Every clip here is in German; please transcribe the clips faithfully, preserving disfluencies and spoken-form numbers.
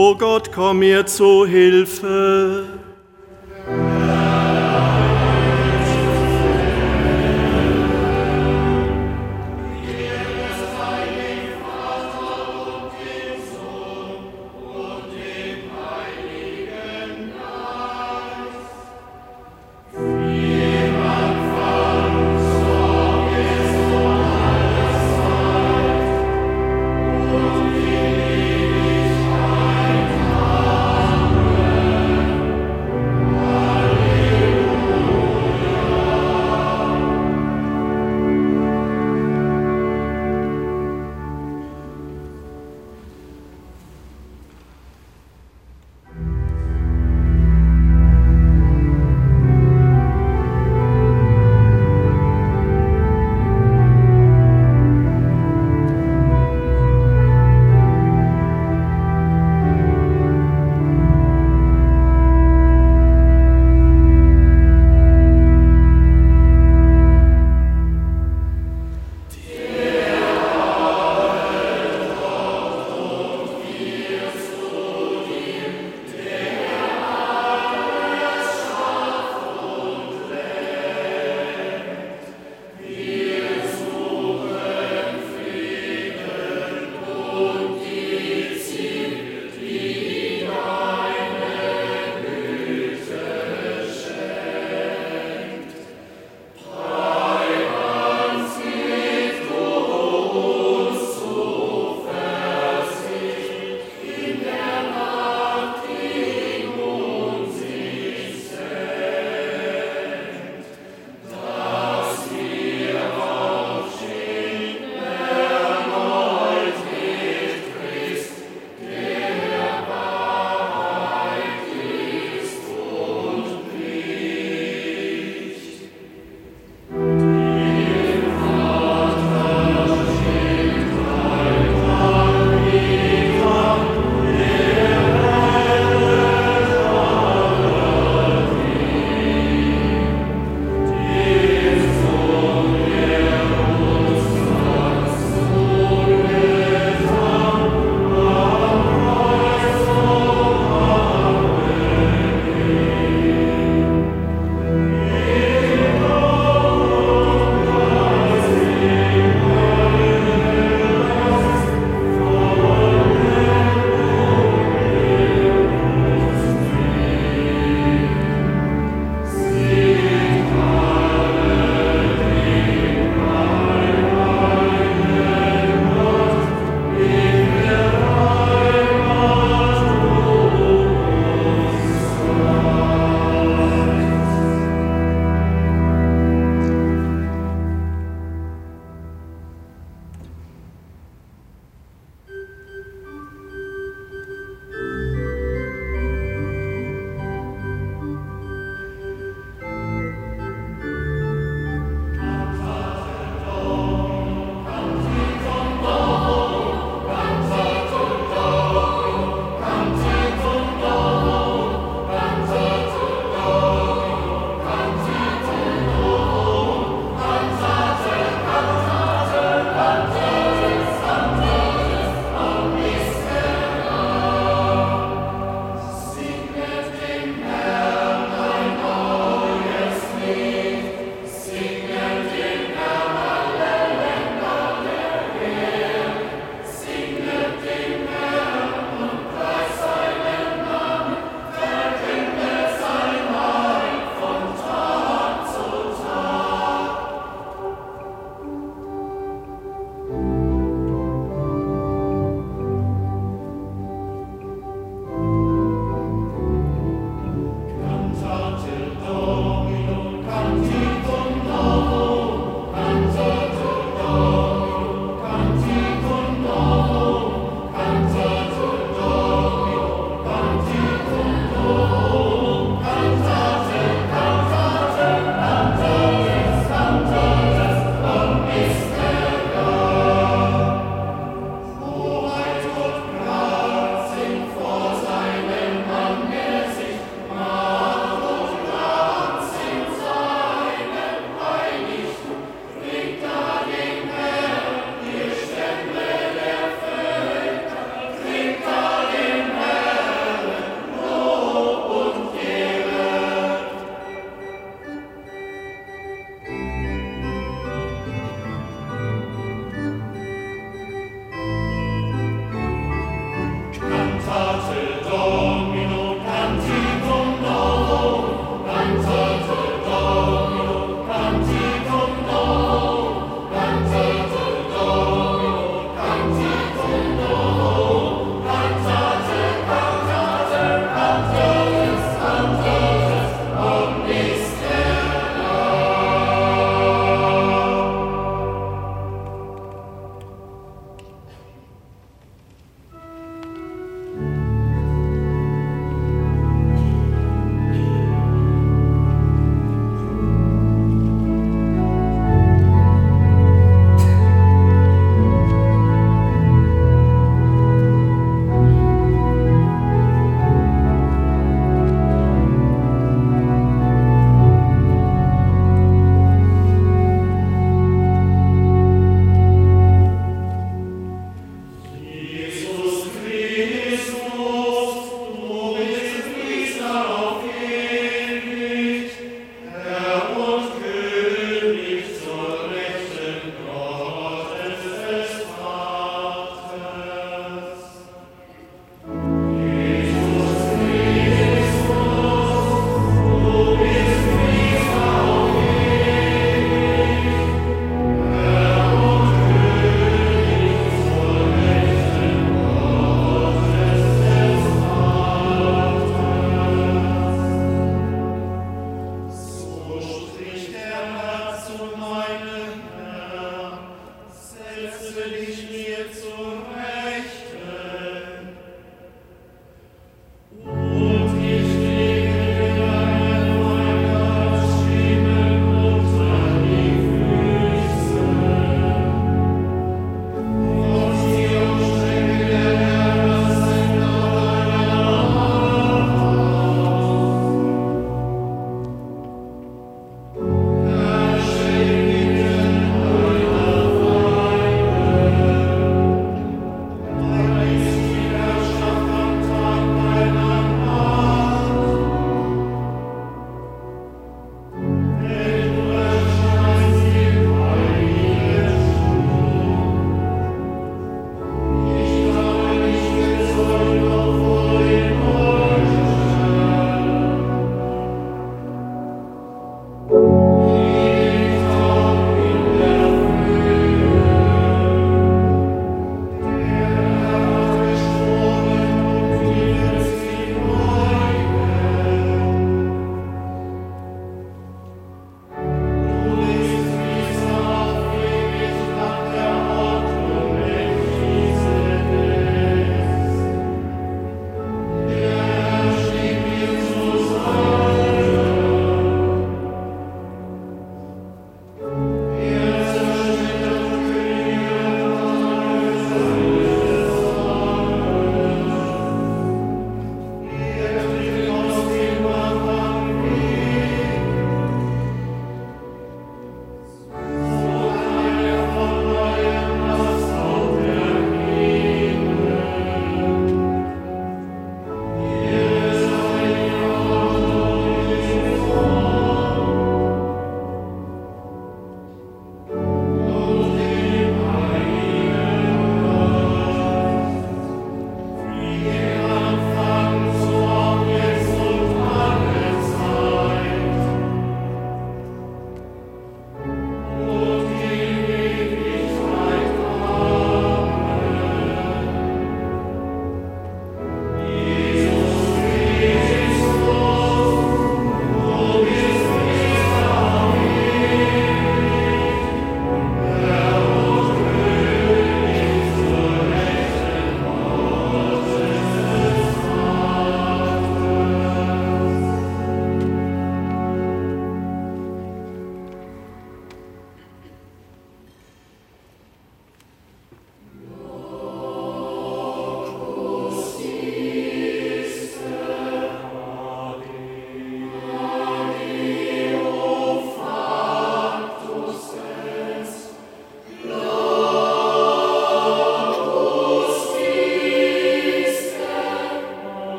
O Gott, komm mir zu Hilfe.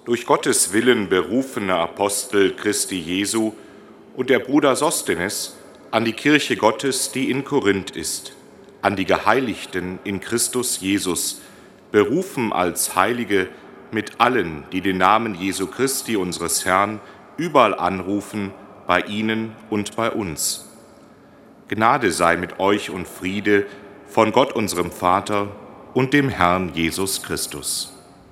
durch Gottes Willen berufene Apostel Christi Jesu und der Bruder Sosthenes, an die Kirche Gottes, die in Korinth ist, an die Geheiligten in Christus Jesus, berufen als Heilige mit allen, die den Namen Jesu Christi, unseres Herrn, überall anrufen, bei ihnen und bei uns. Gnade sei mit euch und Friede von Gott, unserem Vater, und dem Herrn Jesus Christus.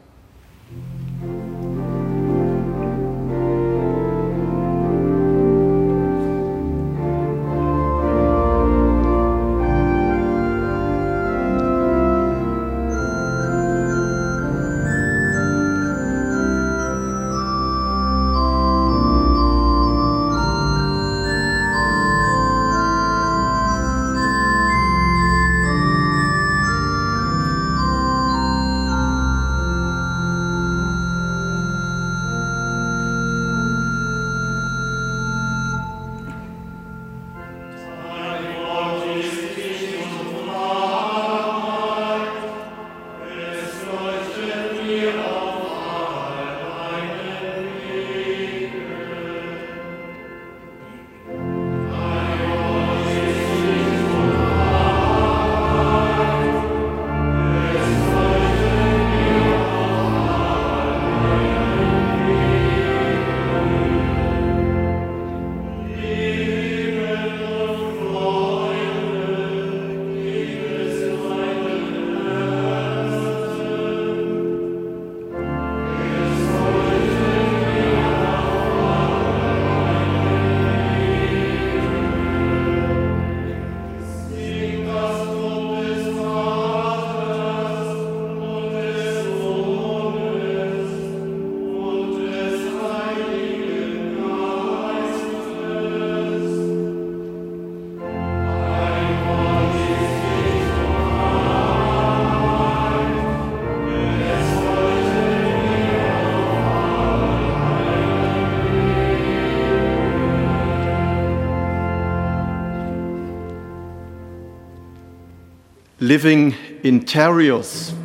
Living Interiors,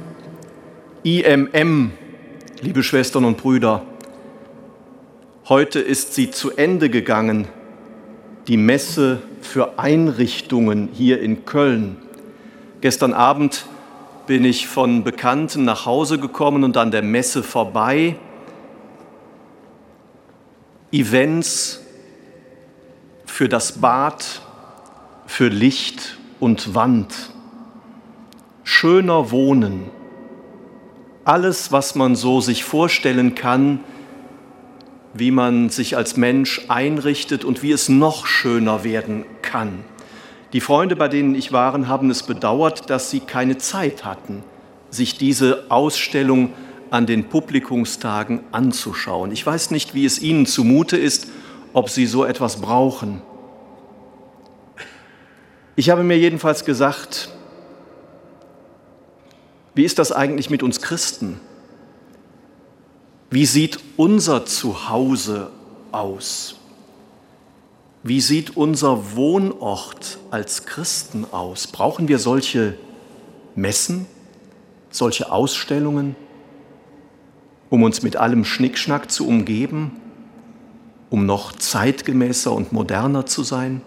I M M, liebe Schwestern und Brüder. Heute ist sie zu Ende gegangen, die Messe für Einrichtungen hier in Köln. Gestern Abend bin ich von Bekannten nach Hause gekommen und an der Messe vorbei. Events für das Bad, für Licht und Wand. Schöner Wohnen, alles, was man so sich vorstellen kann, wie man sich als Mensch einrichtet und wie es noch schöner werden kann. Die Freunde, bei denen ich war, haben es bedauert, dass sie keine Zeit hatten, sich diese Ausstellung an den Publikumstagen anzuschauen. Ich weiß nicht, wie es ihnen zumute ist, ob sie so etwas brauchen. Ich habe mir jedenfalls gesagt, wie ist das eigentlich mit uns Christen? Wie sieht unser Zuhause aus? Wie sieht unser Wohnort als Christen aus? Brauchen wir solche Messen, solche Ausstellungen, um uns mit allem Schnickschnack zu umgeben, um noch zeitgemäßer und moderner zu sein?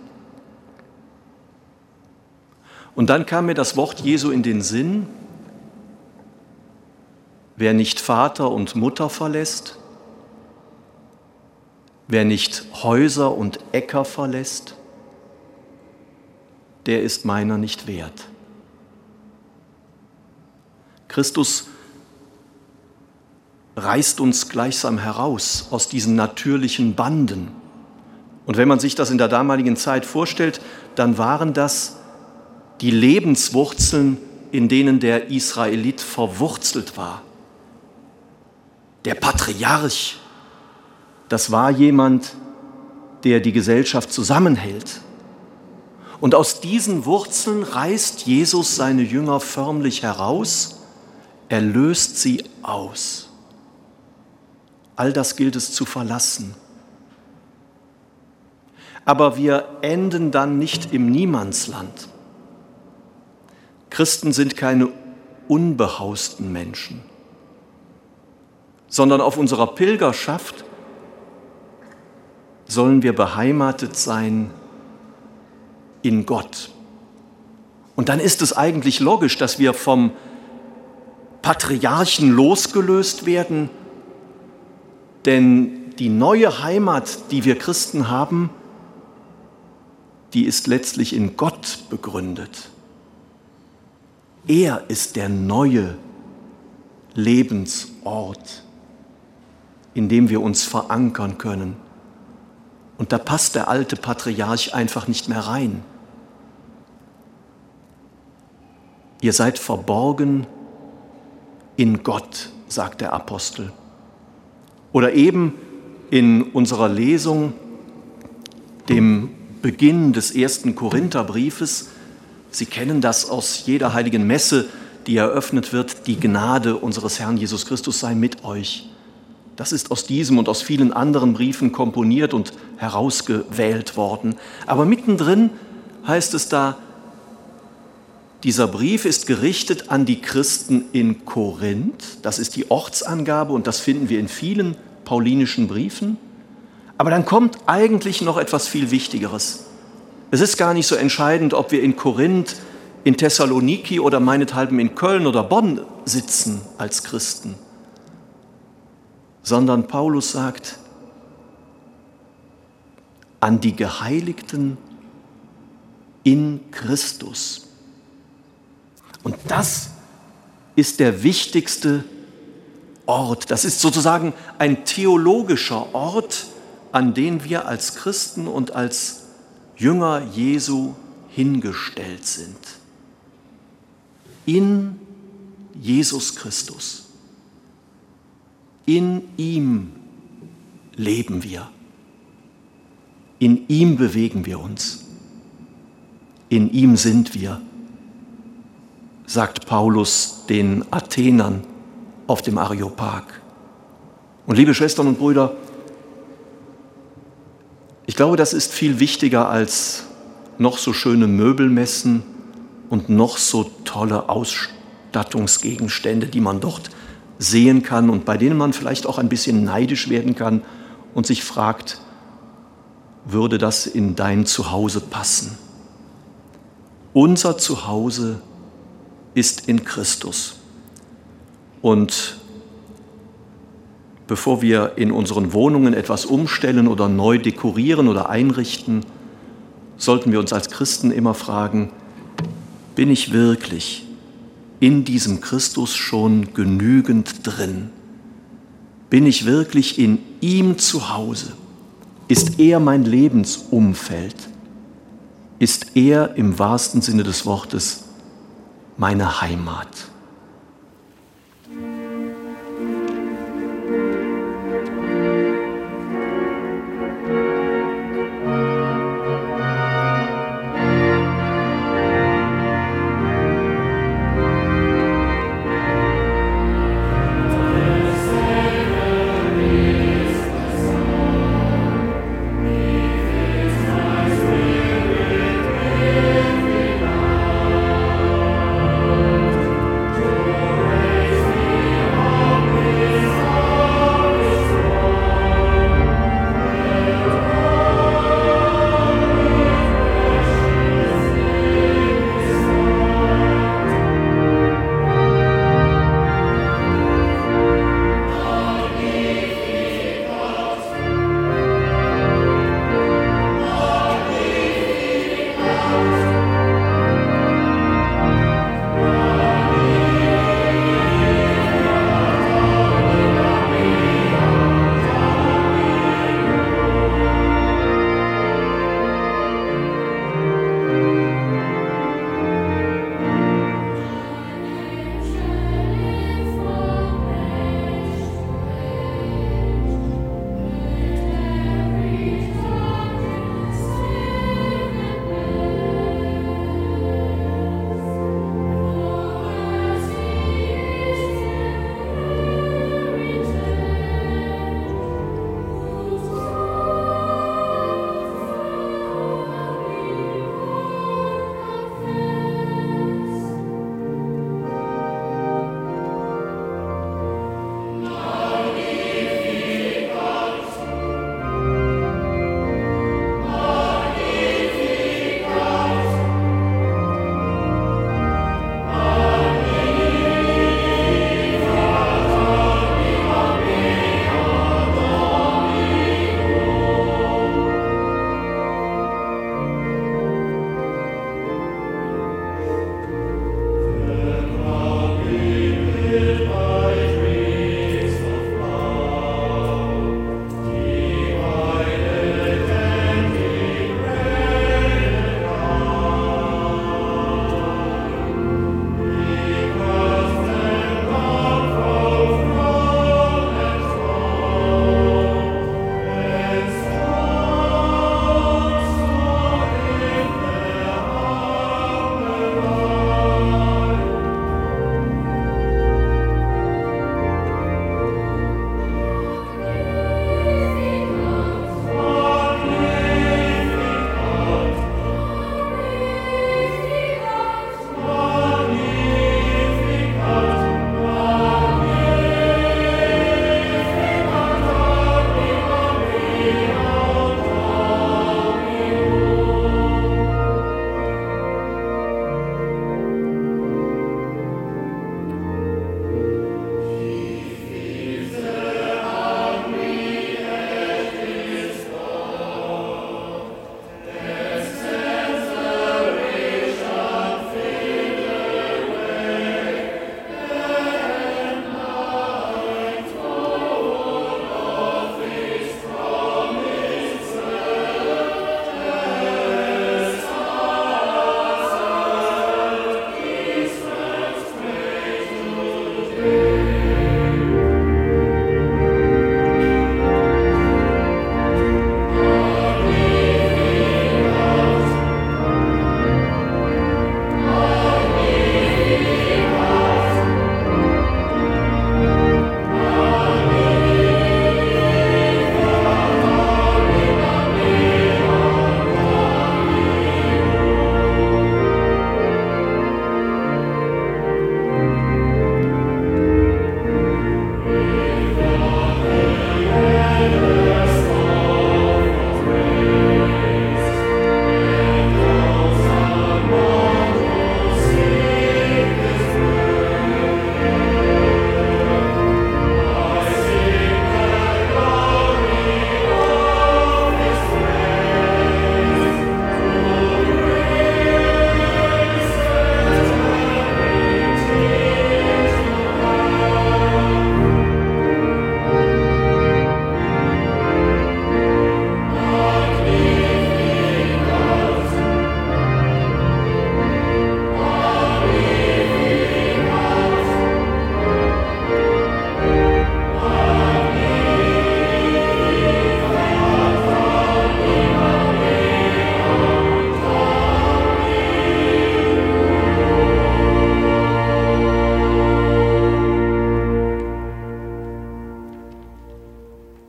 Und dann kam mir das Wort Jesu in den Sinn: Wer nicht Vater und Mutter verlässt, wer nicht Häuser und Äcker verlässt, der ist meiner nicht wert. Christus reißt uns gleichsam heraus aus diesen natürlichen Banden. Und wenn man sich das in der damaligen Zeit vorstellt, dann waren das die Lebenswurzeln, in denen der Israelit verwurzelt war. Der Patriarch, das war jemand, der die Gesellschaft zusammenhält. Und aus diesen Wurzeln reißt Jesus seine Jünger förmlich heraus, er löst sie aus. All das gilt es zu verlassen. Aber wir enden dann nicht im Niemandsland. Christen sind keine unbehausten Menschen, sondern auf unserer Pilgerschaft sollen wir beheimatet sein in Gott. Und dann ist es eigentlich logisch, dass wir vom Patriarchen losgelöst werden, denn die neue Heimat, die wir Christen haben, die ist letztlich in Gott begründet. Er ist der neue Lebensort, in dem wir uns verankern können. Und da passt der alte Patriarch einfach nicht mehr rein. Ihr seid verborgen in Gott, sagt der Apostel. Oder eben in unserer Lesung, dem Beginn des ersten Korintherbriefes, Sie kennen das aus jeder heiligen Messe, die eröffnet wird, die Gnade unseres Herrn Jesus Christus sei mit euch. Das ist aus diesem und aus vielen anderen Briefen komponiert und herausgewählt worden. Aber mittendrin heißt es da, dieser Brief ist gerichtet an die Christen in Korinth. Das ist die Ortsangabe und das finden wir in vielen paulinischen Briefen. Aber dann kommt eigentlich noch etwas viel Wichtigeres. Es ist gar nicht so entscheidend, ob wir in Korinth, in Thessaloniki oder meinethalben in Köln oder Bonn sitzen als Christen, sondern Paulus sagt, an die Geheiligten in Christus. Und das ist der wichtigste Ort. Das ist sozusagen ein theologischer Ort, an den wir als Christen und als Jünger Jesu hingestellt sind. In Jesus Christus. In ihm leben wir. In ihm bewegen wir uns. In ihm sind wir, sagt Paulus den Athenern auf dem Areopag. Und liebe Schwestern und Brüder, ich glaube, das ist viel wichtiger als noch so schöne Möbelmessen und noch so tolle Ausstattungsgegenstände, die man dort sehen kann und bei denen man vielleicht auch ein bisschen neidisch werden kann und sich fragt, würde das in dein Zuhause passen? Unser Zuhause ist in Christus. Und bevor wir in unseren Wohnungen etwas umstellen oder neu dekorieren oder einrichten, sollten wir uns als Christen immer fragen, bin ich wirklich in diesem Christus schon genügend drin? Bin ich wirklich in ihm zu Hause? Ist er mein Lebensumfeld? Ist er im wahrsten Sinne des Wortes meine Heimat?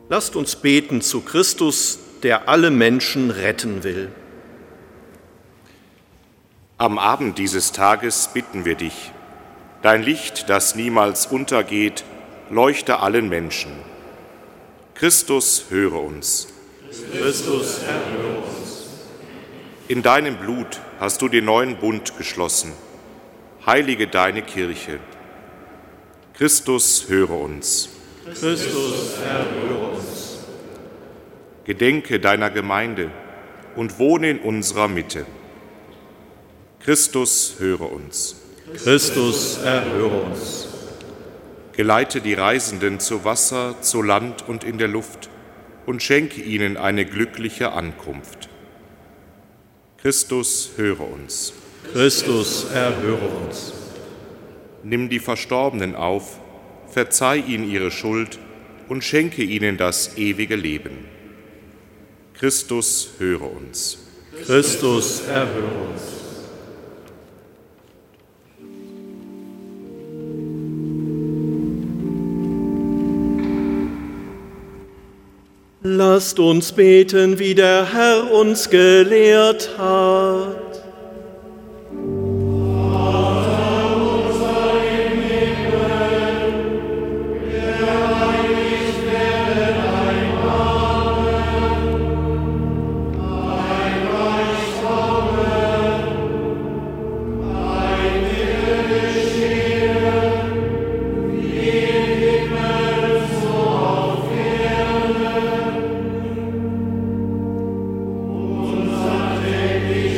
Lasst uns beten zu Christus, der alle Menschen retten will. Am Abend dieses Tages bitten wir dich, dein Licht, das niemals untergeht, leuchte allen Menschen. Christus, höre uns. Christus, erhöre uns. In deinem Blut hast du den neuen Bund geschlossen. Heilige deine Kirche. Christus, höre uns. Christus, erhöre uns. Gedenke deiner Gemeinde und wohne in unserer Mitte. Christus, höre uns. Christus, erhöre uns. Geleite die Reisenden zu Wasser, zu Land und in der Luft und schenke ihnen eine glückliche Ankunft. Christus, höre uns. Christus, erhöre uns. Nimm die Verstorbenen auf, verzeih ihnen ihre Schuld und schenke ihnen das ewige Leben. Christus, höre uns. Christus, erhöre uns. Lasst uns beten, wie der Herr uns gelehrt hat. Unser täglich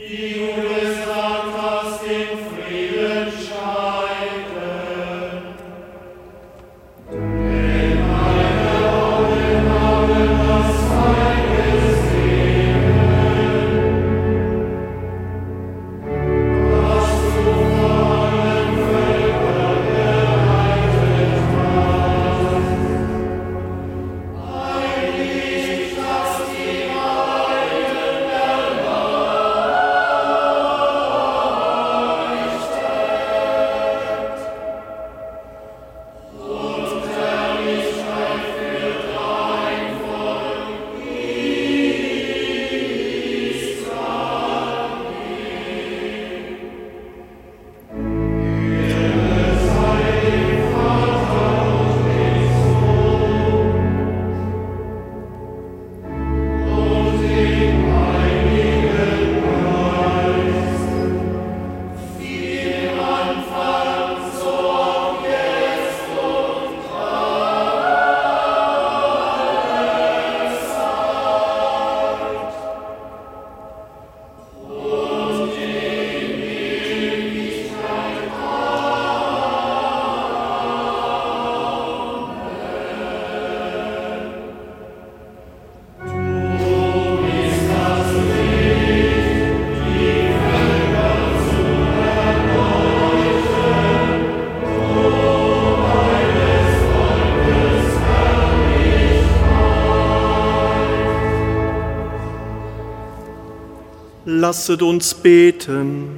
Lasset uns beten.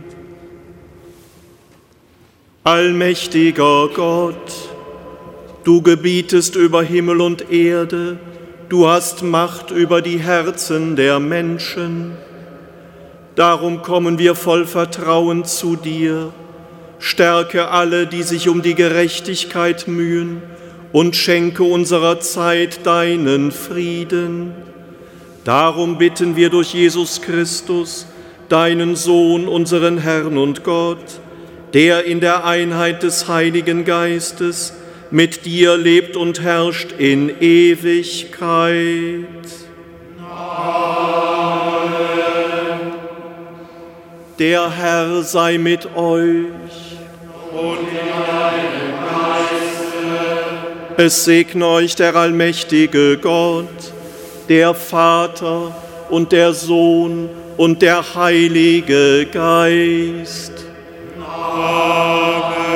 Allmächtiger Gott, du gebietest über Himmel und Erde, du hast Macht über die Herzen der Menschen. Darum kommen wir voll Vertrauen zu dir. Stärke alle, die sich um die Gerechtigkeit mühen, und schenke unserer Zeit deinen Frieden. Darum bitten wir durch Jesus Christus, deinen Sohn, unseren Herrn und Gott, der in der Einheit des Heiligen Geistes mit dir lebt und herrscht in Ewigkeit. Amen. Der Herr sei mit euch. Und in deinem Geiste. Es segne euch der allmächtige Gott, der Vater und der Sohn und der Heilige Geist. Amen.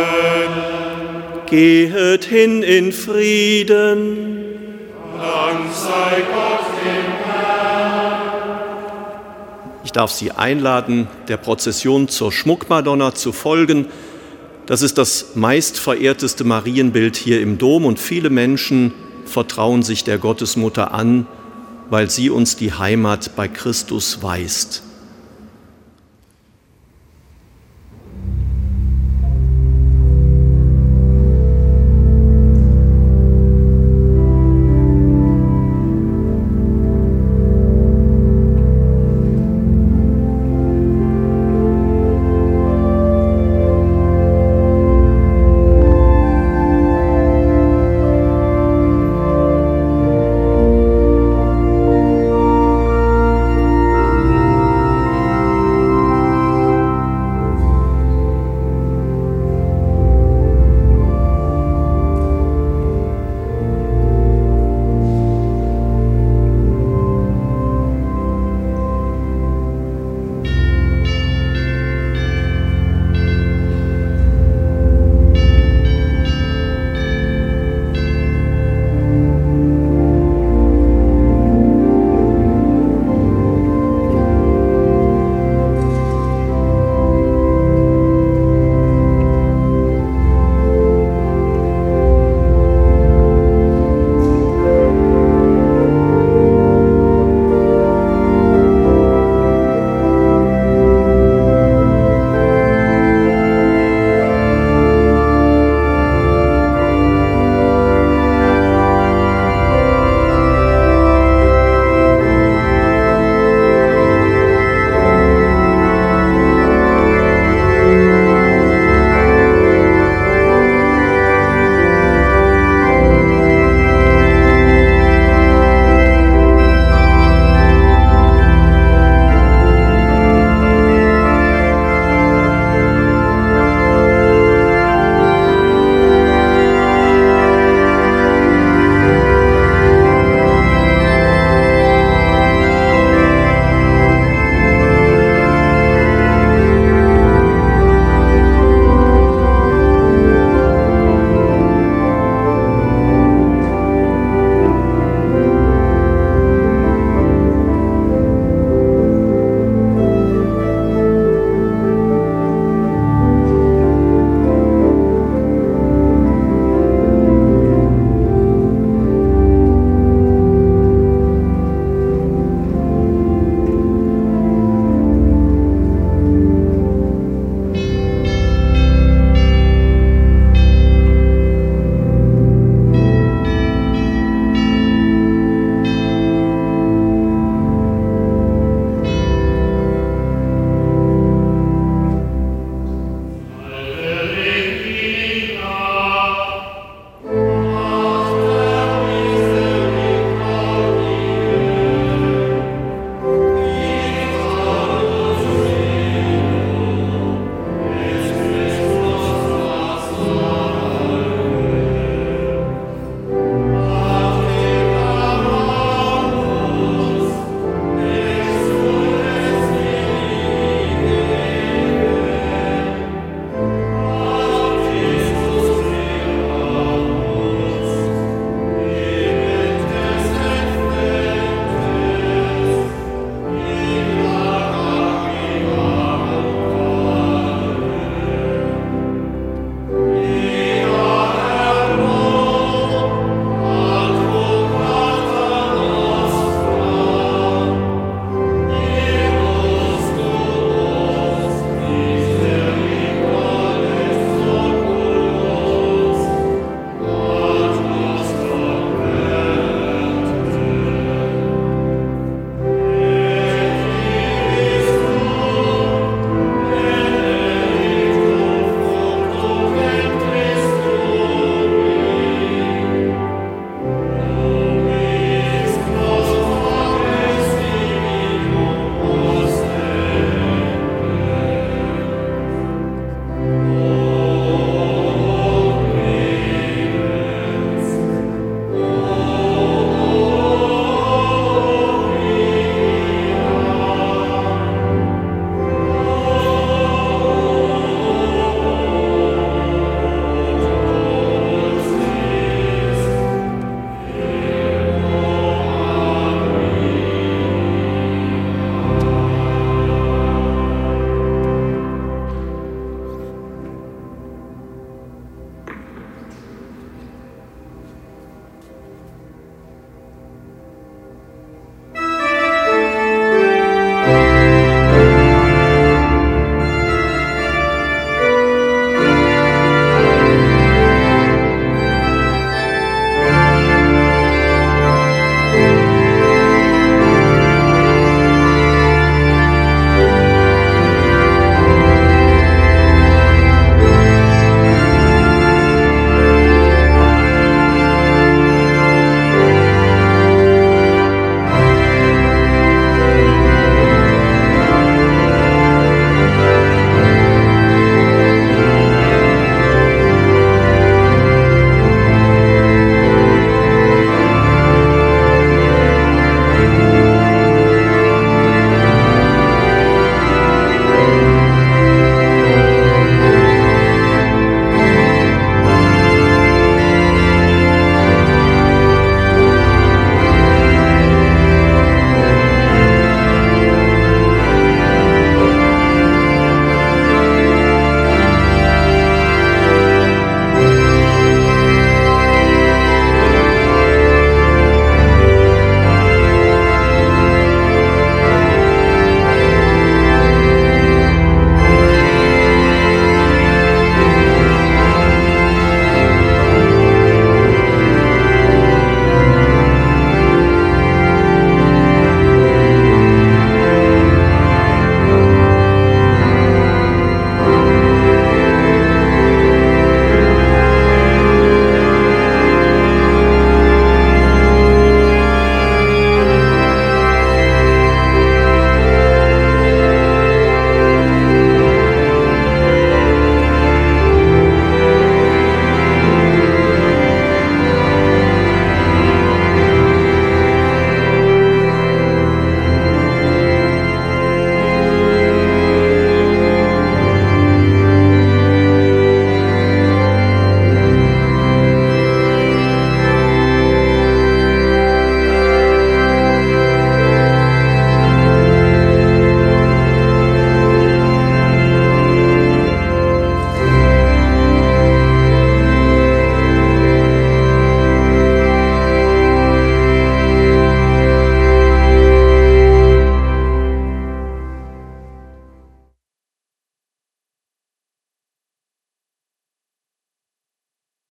Gehet hin in Frieden. Dank sei Gott dem Herrn. Ich darf Sie einladen, der Prozession zur Schmuckmadonna zu folgen. Das ist das meistverehrteste Marienbild hier im Dom und viele Menschen vertrauen sich der Gottesmutter an, weil sie uns die Heimat bei Christus weist.